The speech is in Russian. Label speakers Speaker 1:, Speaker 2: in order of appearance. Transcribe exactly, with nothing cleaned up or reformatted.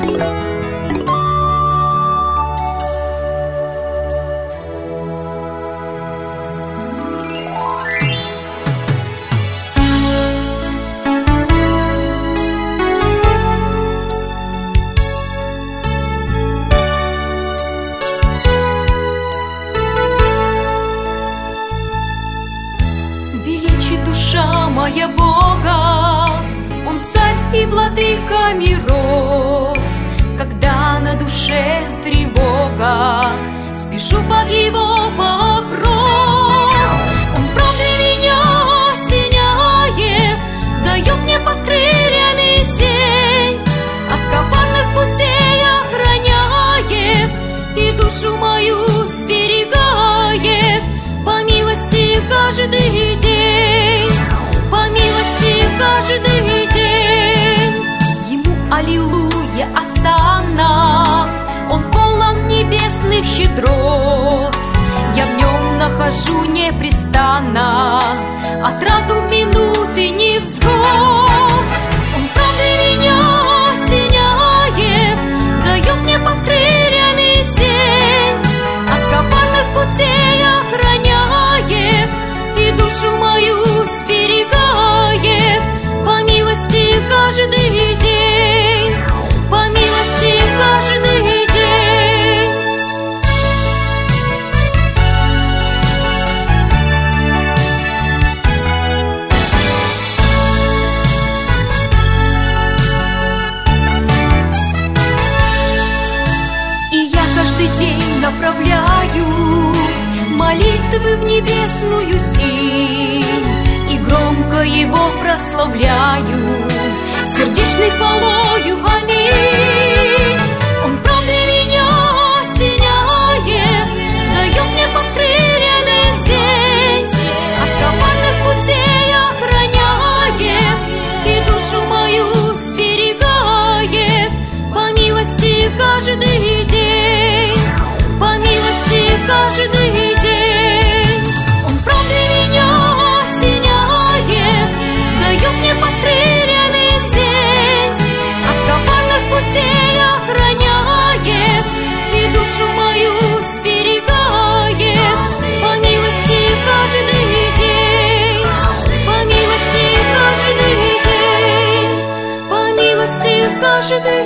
Speaker 1: Душа моя Бога, Он царь и владыка миров. Когда на душе тревога, спешу под Его покров. Он правдой меня осеняет, дает мне под крыльями тень, от коварных путей охраняет и душу мою сберегает. По милости каждый день, по милости каждый день. Ему аллилуйя, осанна, Он полон небесных щедрот. Я в Нем нахожу непрестанно отраду в минуты невзгод. Он правдой меня осеняет, дает мне под крыльями тень, от коварных путей охраняет и душу мою сберегает. По милости каждый день, по милости каждый день. И я каждый день направляю молитвы в небесную синь и громко Его прославляю сердечной хвалою. Аминь. Он правдой меня осеняет, дает мне под крыльями тень, от коварных путей охраняет и душу мою сберегает. По милости каждый день, по милости каждый день. Он правдой меня осеняет, дает мне под крыльями тень, от коварных путей охраняет и душу мою сберегает. По милости каждый день, по милости каждый день, по милости каждый день.